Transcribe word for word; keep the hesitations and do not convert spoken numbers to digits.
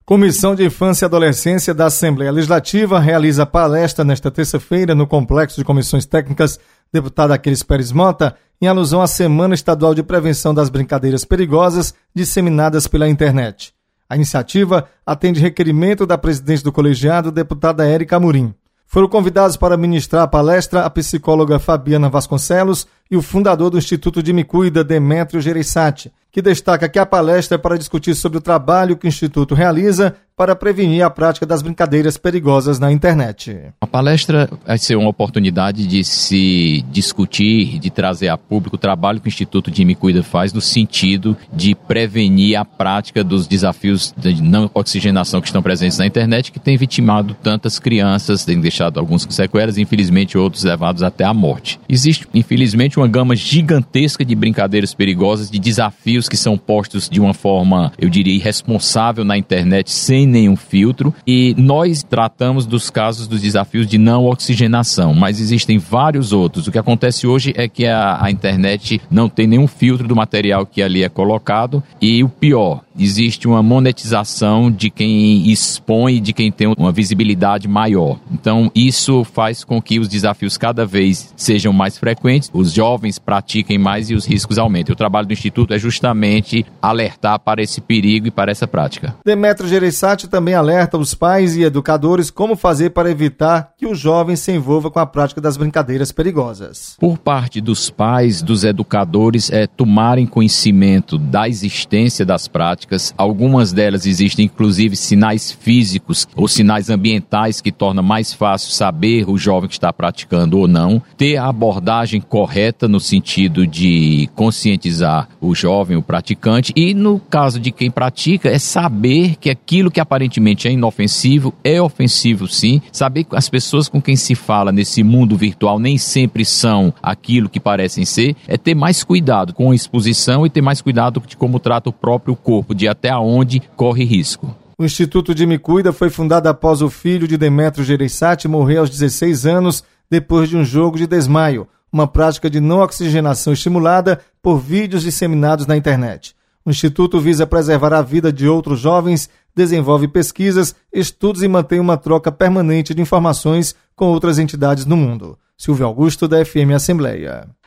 Comissão de Infância e Adolescência da Assembleia Legislativa realiza palestra nesta terça-feira no Complexo de Comissões Técnicas Deputado Aquiles Pérez Mota, em alusão à Semana Estadual de Prevenção das Brincadeiras Perigosas disseminadas pela internet. A iniciativa atende requerimento da presidente do colegiado, deputada Érica Amorim. Foram convidados para ministrar a palestra a psicóloga Fabiana Vasconcelos e o fundador do Instituto de Me Cuida, Demétrio Gereissati, que destaca que a palestra é para discutir sobre o trabalho que o Instituto realiza para prevenir a prática das brincadeiras perigosas na internet. A palestra vai ser uma oportunidade de se discutir, de trazer a público o trabalho que o Instituto de Me Cuida faz no sentido de prevenir a prática dos desafios de não oxigenação que estão presentes na internet, que tem vitimado tantas crianças, tem deixado alguns com sequelas e infelizmente outros levados até a morte. Existe, infelizmente, uma gama gigantesca de brincadeiras perigosas, de desafios que são postos de uma forma, eu diria, irresponsável na internet, sem nenhum filtro, e nós tratamos dos casos dos desafios de não oxigenação, mas existem vários outros. O que acontece hoje é que a, a internet não tem nenhum filtro do material que ali é colocado, e o pior, existe uma monetização de quem expõe, de quem tem uma visibilidade maior. Então, isso faz com que os desafios cada vez sejam mais frequentes, os jovens pratiquem mais e os riscos aumentem. O trabalho do Instituto é justamente alertar para esse perigo e para essa prática. Demétrio Gereissati também alerta os pais e educadores como fazer para evitar que o jovem se envolva com a prática das brincadeiras perigosas. Por parte dos pais, dos educadores, é tomarem conhecimento da existência das práticas. Algumas delas existem, inclusive, sinais físicos ou sinais ambientais que tornam mais fácil saber o jovem que está praticando ou não. Ter a abordagem correta no sentido de conscientizar o jovem, o praticante, e no caso de quem pratica, é saber que aquilo que aparentemente é inofensivo, é ofensivo sim, saber que as pessoas com quem se fala nesse mundo virtual nem sempre são aquilo que parecem ser, é ter mais cuidado com a exposição e ter mais cuidado de como trata o próprio corpo, de até onde corre risco. O Instituto de Me Cuida foi fundado após o filho de Demétrio Gereissati morrer aos dezesseis anos depois de um jogo de desmaio, uma prática de não oxigenação estimulada por vídeos disseminados na internet. O Instituto visa preservar a vida de outros jovens, desenvolve pesquisas, estudos e mantém uma troca permanente de informações com outras entidades no mundo. Silvio Augusto, da F M Assembleia.